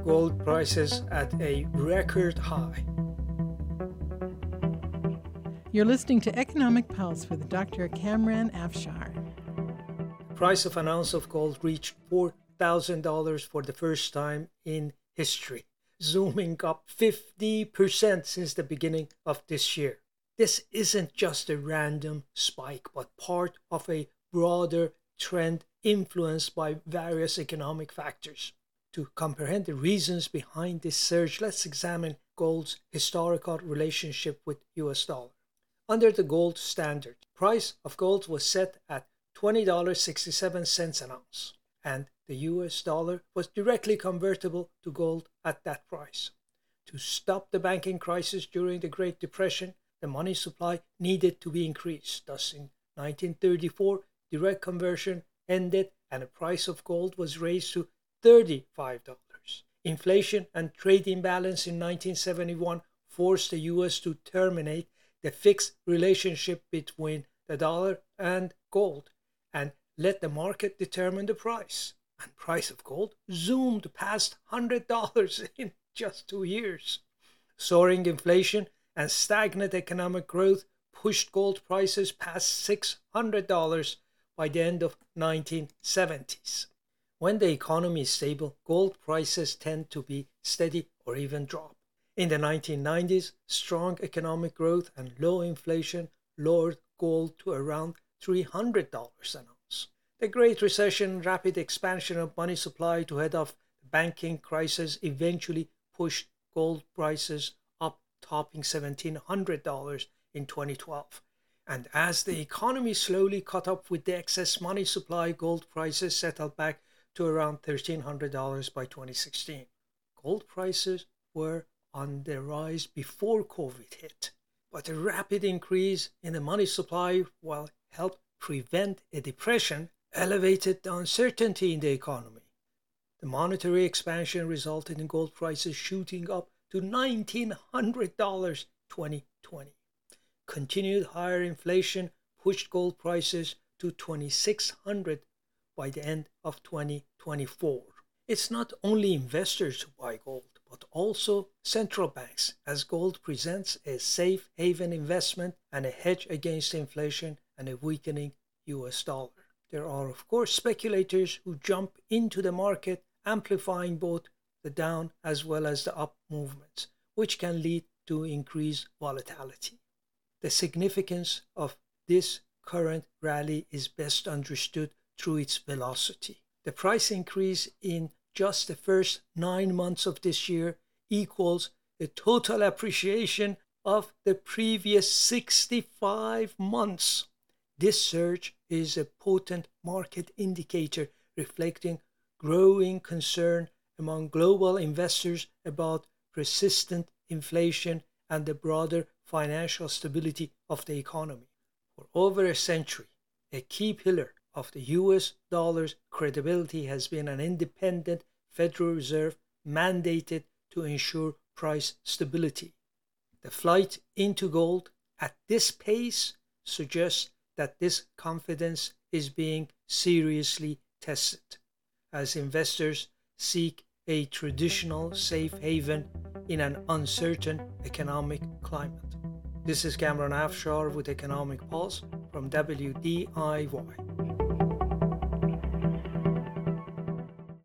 gold prices at a record high. You're listening to Economic Pulse with Dr. Kamran Afshar. The price of an ounce of gold reached $4,000 for the first time in history, zooming up 50% since the beginning of this year. This isn't just a random spike, but part of a broader trend influenced by various economic factors. To comprehend the reasons behind this surge, let's examine gold's historical relationship with US dollar. Under the gold standard, price of gold was set at $20.67 an ounce, and the US dollar was directly convertible to gold at that price. To stop the banking crisis during the Great Depression, the money supply needed to be increased. Thus, in 1934, direct conversion ended and the price of gold was raised to $35. Inflation and trade imbalance in 1971 forced the US to terminate the fixed relationship between the dollar and gold and let the market determine the price. And price of gold zoomed past $100 in just 2 years. Soaring inflation and stagnant economic growth pushed gold prices past $600 by the end of 1970s. When the economy is stable, gold prices tend to be steady or even drop. In the 1990s, strong economic growth and low inflation lowered gold to around $300 an ounce. The Great Recession and rapid expansion of money supply to head off the banking crisis eventually pushed gold prices up, topping $1,700 in 2012. And as the economy slowly caught up with the excess money supply, gold prices settled back to around $1,300 by 2016. Gold prices were on the rise before COVID hit, but a rapid increase in the money supply, while helped prevent a depression, elevated the uncertainty in the economy. The monetary expansion resulted in gold prices shooting up to $1,900 2020. Continued higher inflation pushed gold prices to $2,600 by the end of 2024. It's not only investors who buy gold, but also central banks, as gold presents a safe haven investment and a hedge against inflation and a weakening US dollar. There are, of course, speculators who jump into the market, amplifying both the down as well as the up movements, which can lead to increased volatility. The significance of this current rally is best understood through its velocity. The price increase in just the first 9 months of this year equals the total appreciation of the previous 65 months. This surge is a potent market indicator reflecting growing concern among global investors about persistent inflation and the broader financial stability of the economy. For over a century, a key pillar of the US dollar's credibility has been an independent Federal Reserve mandated to ensure price stability. The flight into gold at this pace suggests that this confidence is being seriously tested as investors seek a traditional safe haven in an uncertain economic climate. This is Kamran Afshar with Economic Pulse from WDIY.